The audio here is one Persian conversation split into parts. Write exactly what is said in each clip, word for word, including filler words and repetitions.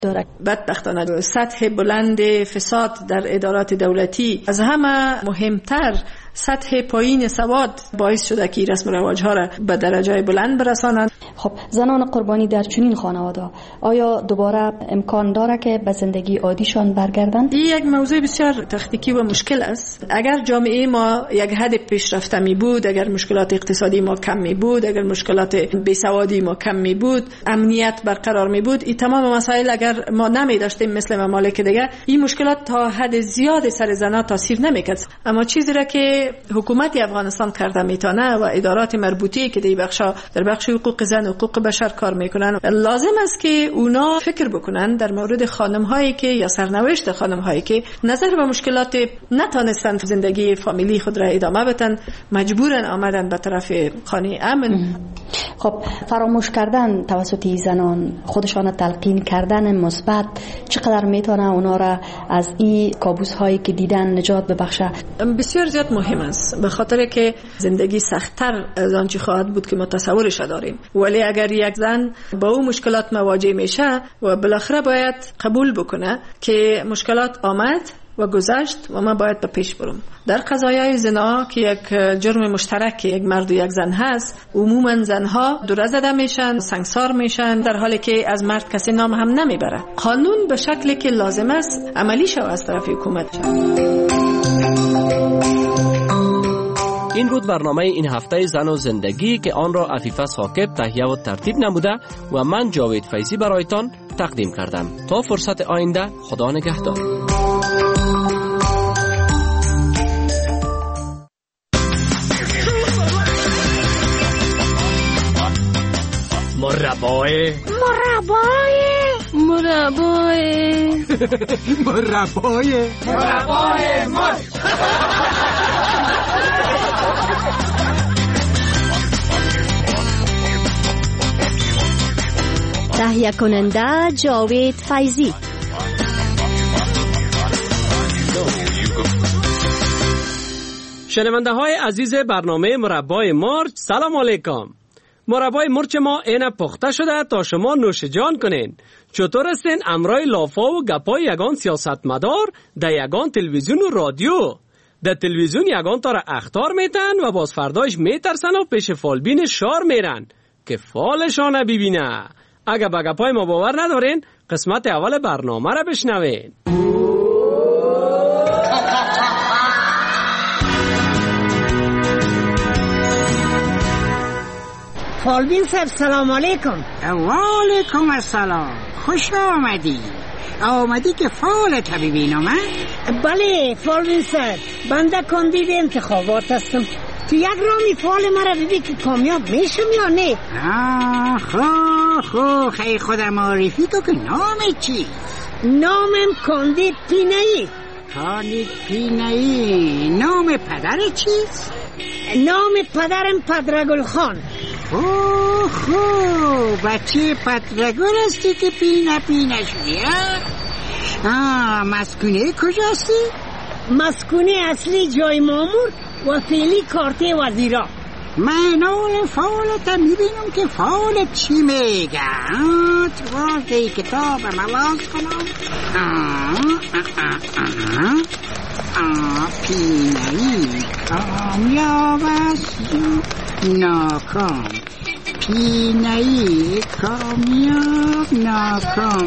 داره. بدبختانه سطح بلند فساد در ادارات دولتی از همه مهمتر سطح پایین سواد باعث شده که رسم و رواج‌ها را به درجه بلند برسانند. خب زنان قربانی در چنین خانواده آیا دوباره امکان داره که به زندگی عادیشان برگردند؟ این یک موضوع بسیار تکنیکی و مشکل است. اگر جامعه ما یک حد پیشرفته می بود، اگر مشکلات اقتصادی ما کم می بود، اگر مشکلات بیسوادی ما کم می بود، امنیت برقرار می بود، این تمام مسائل اگر ما نمی داشتیم مثل ممالک دیگه، این مشکلات تا حد زیاد سر زنان تاثیر نمیکرد. اما چیزی را که حکومت افغانستان کرده میتونه و ادارات مربوطه که در بخش در بخش حقوق زن و حقوق بشر کار میکنن، لازم است که اونا فکر بکنن در مورد خانم هایی که یا سرنوشت خانم هایی که نظر به مشکلات نتونستن زندگی فامیلی خود را ادامه بدن، مجبورن آمدن به طرف خانه امن. خب فراموش کردن توسط زنان، خودشان تلقین کردن مثبت چقدر میتونه اونا را از این کابوس هایی که دیدن نجات ببخشه؟ بسیار زیاد مهم است، به خاطر که زندگی سخت‌تر از آنچه خواهد بود که ما تصورش داریم. ولی اگر یک زن با اون مشکلات مواجه میشه و بالاخره باید قبول بکنه که مشکلات آمد و گذشت و ما باید به پیش برم. در قضایای زنا که یک جرم مشترک یک مرد و یک زن هست، عموما زنها دور زده میشن، سنگسار میشن، در حالی که از مرد کسی نام هم نمیبره. قانون به شکلی که لازم است عملی شود از طرف حکومت. این بود برنامه این هفته زن و زندگی که آن را عفیفه ثاقب تهیه و ترتیب نموده و من جاوید فیضی برایتان تقدیم کردم. تا فرصت آینده، خدا نگهدار. مربای مربای مربای مربای مربای مر تهیه کننده جاوید فیضی. شنونده های عزیز برنامه مربای مرچ، سلام علیکم. مربای مرچ ما اینه پخته شده تا شما نوش جان کنین. چطور هستین امرای لافا و گپای یگان سیاستمدار در یگان تلویزیون و رادیو؟ در تلویزیون یگان تا را اخطار میتن و باز فردایش میترسن و پیش فالبین شار میرن که فالشانه ببینه. اگه به گپای ما باور ندارین، قسمت اول برنامه را بشنوین. فالبین صاحب سلام علیکم. و علیکم السلام. خوش آمدی. آمدی که فالت ببینم. بله فالبین صاحب، بنده کاندید انتخابات هستم. تو یک رامی فال مرا ببی که کامیاب میشم یا نه؟ آه خو خو خیلی خودم معرفی تو که نامت چی؟ نامم کاندید پینایی. کاندید پینایی. نام پدر چیست؟ نام پدرم پدرگل خان. اوه خو بچه پدرگل هستی که پینه پینه شدی؟ آه مسکونه کجاستی؟ مسکونه اصلی جای مامور و فعلی کارت وزیرا. من اول فالت میبینم که فالت چی میگه. تو وقتی کتاب ملاز کنم. پینایی کامیاب است ناکام. پینایی کامیاب ناکام.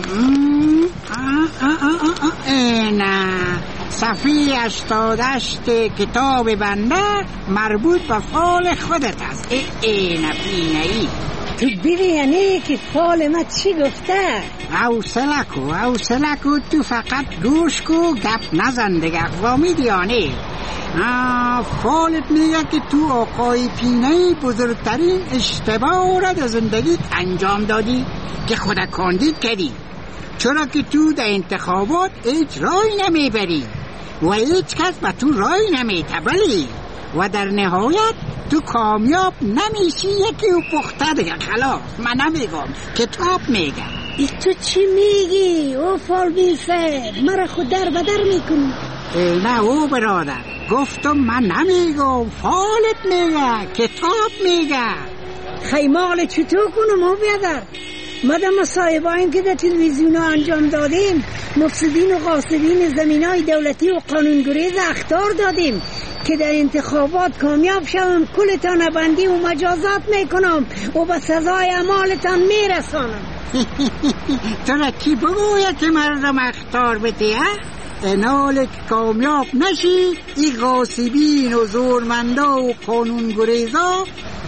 نه صفحه هشتاد و هشت کتاب بنده مربوط به فال خودت است. این پینایی تو ببینی که فال ما چی گفته؟ حوصله کو حوصله کو تو فقط گوش کو گپ نزن دیگه. فهمیدی یا نه؟ فالت میگه که تو آقای پینایی بزرگترین اشتباه را در زندگیت انجام دادی که خودت کاندید کردی، چرا که تو در انتخابات هیچ رای نمیبری و هیچ کس به تو رای نمیتبلی و در نهایت تو کامیاب نمیشی. یکی او پخته دیگه. خلاص من نمیگم، کتاب میگه. ای تو چی میگی؟ او فالبین صاحب مرا خود در بدر میکنی. نه او برادر، گفتم من نمیگم، فالت میگه، کتاب میگه. خیمال چطور کنم او بیادر؟ مدام مصاحبه این که در تلویزیون انجام دادیم، مفسدین و غاصبین زمینای دولتی و قانونگریز اخطار دادیم که در انتخابات کامیاب شوم، کلتان بندی و مجازات میکنم و به سزای اعمالتان میرسانم. تو را کی بگوید که مردم اخطار بده؟ انال که کامیاب نشی ای غاصبین و زورمندا و قانونگریزا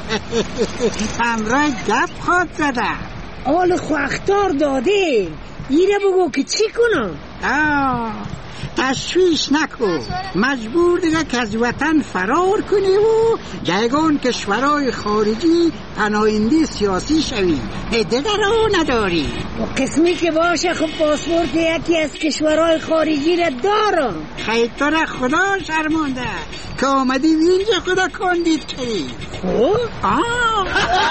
همراه گپ خواد زده. آل خو اخطار داده، ایره بگو که چی کنم؟ آه تشویش نکن، مجبور دیگه که از وطن فرار کنی و جایگان کشورهای خارجی پناهنده سیاسی شوی، دیگه رو نداری. و قسمی که باشه خب پاسپورت یکی از کشورهای خارجی را دارم. خیلی تو را خدا شرمانده که آمدی اینجا خدا کاندید کردی. خب؟ آه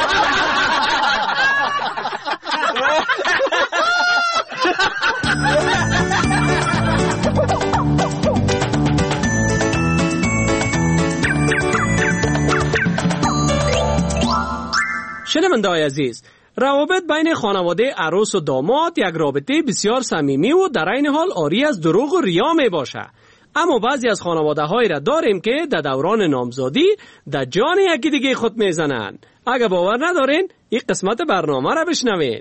شنونده‌های عزیز، روابط بین خانواده عروس و داماد یک رابطه بسیار صمیمی و در این حال عاری از دروغ و ریا می باشه. اما بعضی از خانواده هایی را داریم که در دوران نامزادی در جان یکی دیگه خود میزنن. اگه باور ندارین این قسمت برنامه را بشنوین.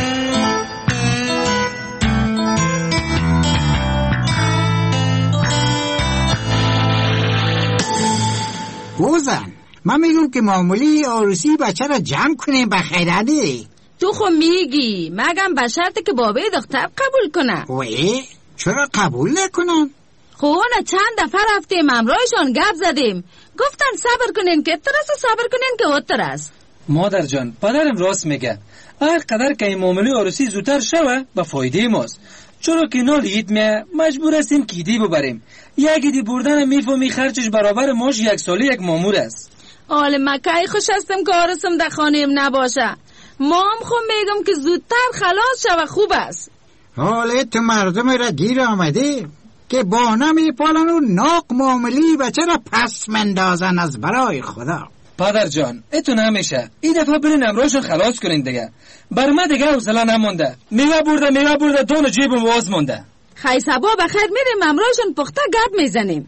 گوزن من میگم که معمولی عروسی بچه را جمع کنیم بخیرانه. تو خو میگی مگم به شرطی که بابای دختر قبول کنه. وی چرا قبول نکنن؟ خو نه چند دفعه رفتیم امرایشان گپ زدیم، گفتن صبر کنین که اترس و صبر کنین که اترس. مادر جان پدرم راست میگه، هر قدر که این معامله عروسی زودتر شوه به فایده ماست، چرا که نال عید میه مجبور هستیم کیدی ببریم. یک دی بردن میفهمی خرچش برابر ماش یک سالی یک مامور است. آل مکای خوش هستم که آرسم در خانه‌ام نباشه. ما هم خود میگم که زودتر خلاص شوه خوب است. حالا تو مردم را گیر آمده که با نمیپالن و ناق معاملی بچه را پس مندازن از برای خدا. پدر جان اتو نمیشه، این دفعه برین امراشون خلاص کنین دیگه. بر ما دیگه حوصله نمونده، میوه برده میوه برده دون جیبم واز مونده. خی صبا بخیر میریم امراشون پخته گپ میزنیم.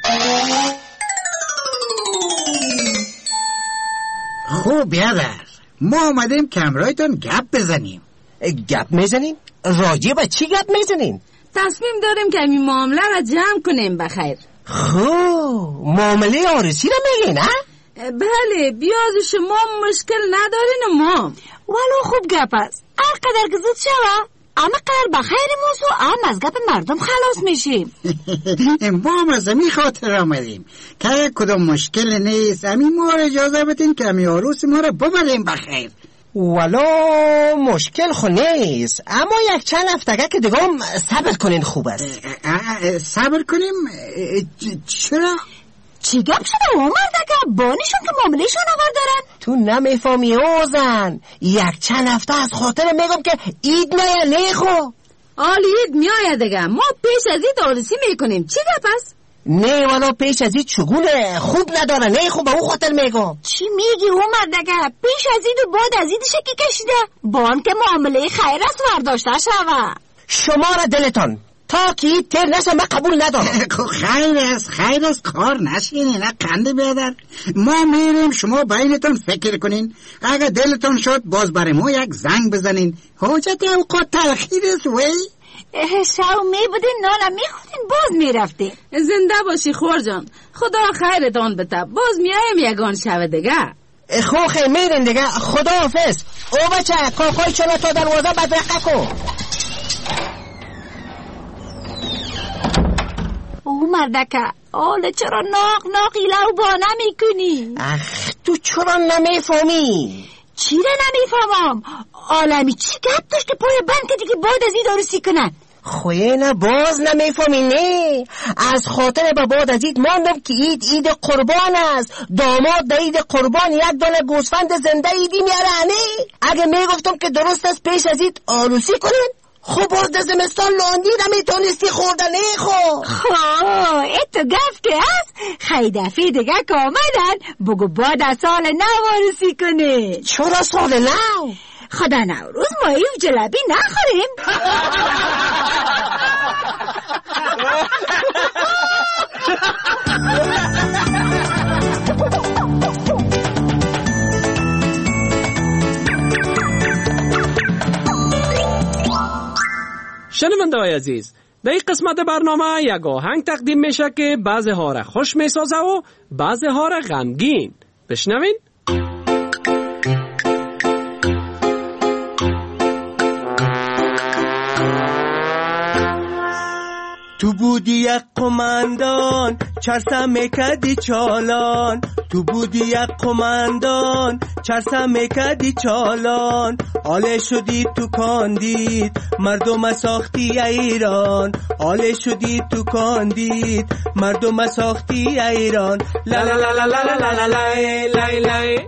خوب بیادر، ما آمدیم که امرایتون گپ بزنیم. گپ میزنیم؟ راجع به چی گپ میزنیم؟ تصمیم داریم که این معامله را جمع کنیم بخیر. خب معامله عروسی را میگی نه؟ بله بیاز شما مشکل ندارین و ما ولو خوب گپ است، هر قدر که زود شوه اما قدر بخیر موضوع هم از گپ مردم خلاص میشیم. ما هم از امی خاطر آمدیم که کدام مشکل نیست، امی ما را اجازه بدین که امی عروس ما را ببریم بخیر. ولو مشکل خو نیست، اما یک چند هفتگه که دیگه هم صبر کنین خوب است. صبر کنیم؟ چرا؟ چی گپ شده اومد که بانیشون که معاملهشون آور دارن؟ تو نمیفهمی اوزن، یک چند هفته از خاطر میگم که اید میه نیخو. آل اید میایه دیگه، ما پیش از اید عروسی میکنیم. چی گپ است؟ نه ولو پیش از اید چگونه خوب نداره، نیخو به او خاطر میگم. چی میگی اومد دیگه؟ پیش از اید و بعد از اید شکی کشیده بان که معامله خیر است ورداشته شوه. شما را دلتان تا که تر نشه من قبول ندارم. خیر است خیر است کار نشینی نه قنده بیادر. ما میریم شما بینتون فکر کنین، اگر دلتون شد باز برای ما یک زنگ بزنین. حاجت اوقات تأخیر است وی. شو می بودین نانا میخوردین باز میرفتین. زنده باشی خور جان، خدا خیرتان بده، باز میایم یگان شوه دیگه. خوخه میرین دیگه، خدا حافظ. او بچه کاکای چلا تا دروازه بدرقه کن. او مردکه آله چرا ناق ناقی لو با نمی اخ تو چرا نمیفهمی؟ چی را نمیفهمم؟ عالمی چی گپ داشت که پای بند که دیگه باید از اید عروسی کنن؟ خویه نه باز نمیفهمی نه؟ از خاطر با بعد از اید ماندم که اید اید قربان است، داماد در اید قربان یک دانه گوسفند زنده ایدی میاره نه؟ اگه میگفتم که درست است پیش از اید عروسی کنن خب باز در زمستان لاندی نمیتونستی خوردن ای خو. خواه ایتو گفت که هست خیلی دفعه دیگه که آمدن بگو باید از سال نو عروسی کنه. چرا سال نو؟ خدا نوروز مایی و جلبی نخوریم؟ شنونده های عزیز، در این قسمت برنامه یک آهنگ تقدیم میشه که بعضی ها را خوش میسازه و بعضی ها را غمگین. بشنوین. تو بودی یک قماندان چرسم میکدی چالان، تو بودی یک قماندان چرسم میکدی چالان، آله شدی تو کاندید مردم ساختی ایران، آله شدی تو کاندید مردم ساختی ایران. لا لا لا لا لا لا لا لا لا.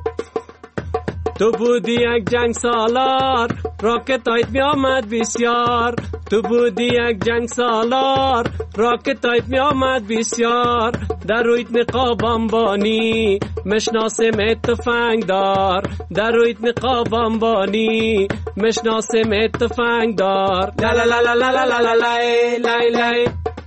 تو بودی یک جنگ سالار راکت هایت می آمد بسیار، تو بودی یک جنگ سالار راکت هایت می آمد بسیار، در رویت نقاب انبانی مشناسم تفنگ دار، در رویت نقاب انبانی مشناسم تفنگ دار. لا لا لا لا لا لا لا لا لا.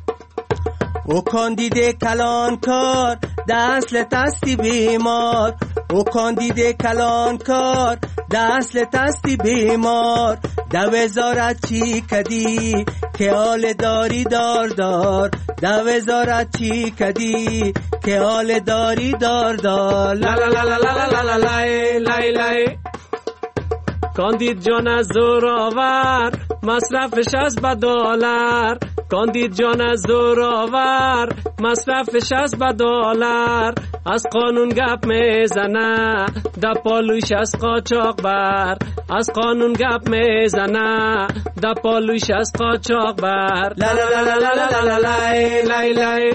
او کاندیده کلان کار دست تستی بیمار، او کاندیده کلان کار دست تستی بیمار، دو وزارت چی کدی که آل داری دار دار، دو وزارت چی کدی که آل داری دار دار. لا لا لا لا لا لا لا لا لا. کاندید جان از زورآور مصرفش از بدالر، کاندید جان از زورآور مصرفش از بدالر، از قانون گپ میزنه در پالویش از قاچاق بر، از قانون گپ میزنه در پالویش از قاچاق بر. لا لا لا لا لا لا لا لا لا.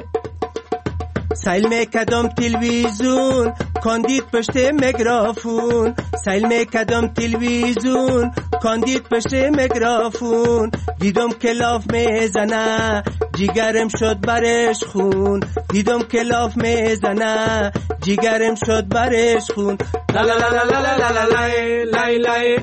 سیل میکدم تلویزیون کاندید پشت میکروفون، سیل میکدم تلویزیون کاندید پشت میکروفون، دیدم که لاف میزنه جیگرم شد برش خون، دیدم که لاف میزنه جیگرم شد برش خون. لا لا لا لا لا لا لا لا لا.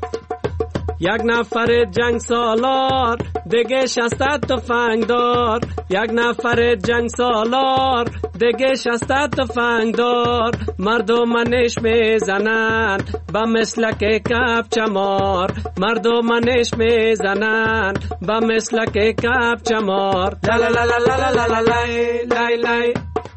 یک نفر جنگ سالار دیگه شستت تفنگ دار، یک نفر جنگ سالار دیگه شستت تفنگ دار، مردم منش میزنن با مسلک کپ چمار، مردم منش میزنن با مسلک کپ چمار. لا لا لا لا لا لا لا لا.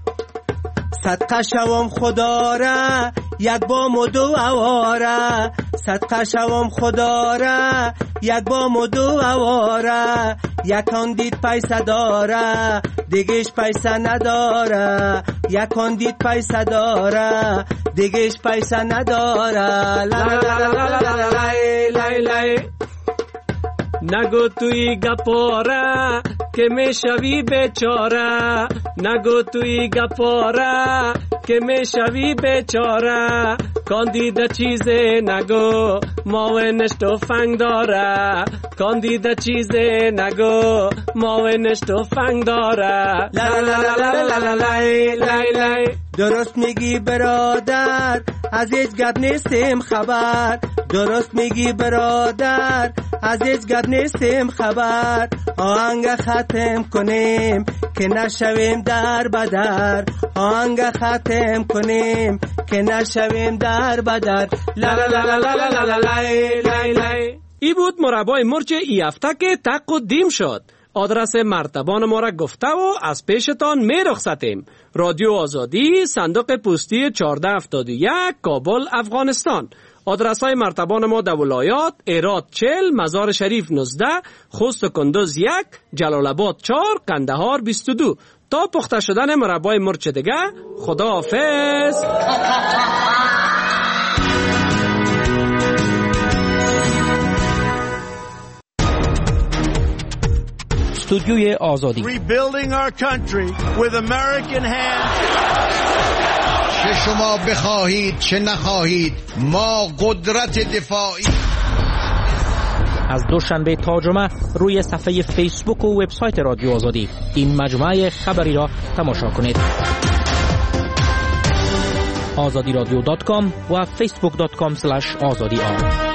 صدقه شوم خدا را یک بام و دو اواره، صدقه شوم خدا را یک بام و دو اواره، یکان دید پیسه داره دیگهش پیسه نداره، یکان دید پیسه داره دیگهش پیسه نداره. لا لا لا لا لا لا لا. نگو توی گپاره که میشوی بیچاره، نگو توی گپاره که میشوی بیچاره، کاندیده چیزی نگو ماونش تفنگ داره، کاندیده چیزی نگو ماونش تفنگ داره. لا لا لا لا لا لا لا لا. درست میگی برادر از هیچ گپ نیستیم خبر، درست میگی برادر از هیچ گپ نیستیم خبر، آهنگ ختم کنیم که نشویم در بدر، آهنگ ختم کنیم که نشویم در بدر. لا لا لا لا لا لا لا لا لا. ای بود مربای مرچ ای هفته که تقدیم شد. آدرس مرتبان ما را گفته و از پیشتان می رخصتیم. رادیو آزادی، صندوق پستی چهارده هفتاد و یک، کابل، افغانستان. آدرس های مرتبان ما در ولایات: ایراد چهل، مزار شریف نوزده، خوست و کندوز یک، جلال آباد چهار، قندهار بیست و دو. تا پخته شدن مربای مرچ دیگه، خدا حافظ. استودیوی آزادی. Rebuilding our country with American hands. چه شما بخواهید چه نخواهید ما قدرت دفاعی. از دوشنبه تا جمعه روی صفحه فیسبوک و وبسایت رادیو آزادی این مجموعه خبری را تماشا کنید. آزادی رادیو دات کام و فیسبوک دات کام اسلش آزادی آر.